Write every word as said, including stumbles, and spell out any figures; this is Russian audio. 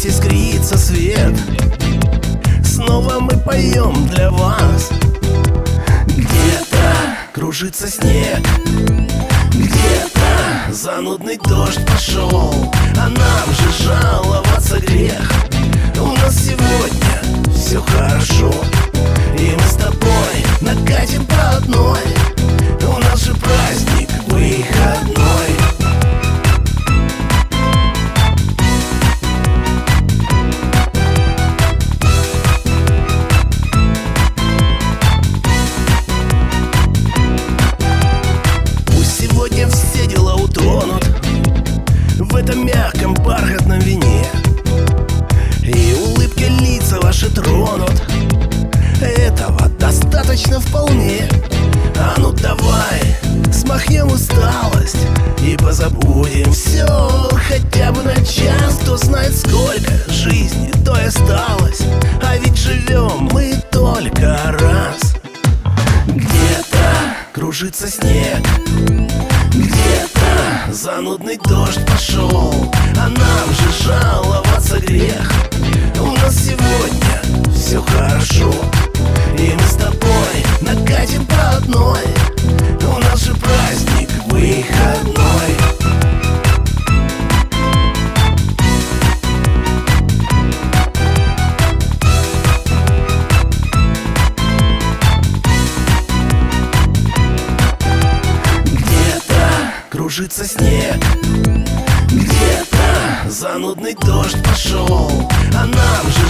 искрится свет. Снова мы поем для вас. Где-то кружится снег, где-то занудный дождь пошел, а нам же жаловаться грех. У нас сегодня все хорошо, и мы с тобой накатим по одной. У нас же праздник выходной. Пусть сегодня все дела утонут в этом мягком бархатном вине, и улыбки лица ваши тронут. Этого достаточно вполне. А ну давай смахнем усталость и позабудем все хотя бы на час. Кто знает, сколько жизни то и осталось, а ведь живем мы только раз. Где-то кружится снег, где-то занудный дождь пошел, а нам же жаловаться грех. У нас сегодня все хорошо, и мы с тобой накатим по одной. У нас же праздник выходной. Где-то кружится снег, где-то занудный дождь пошел, а нам же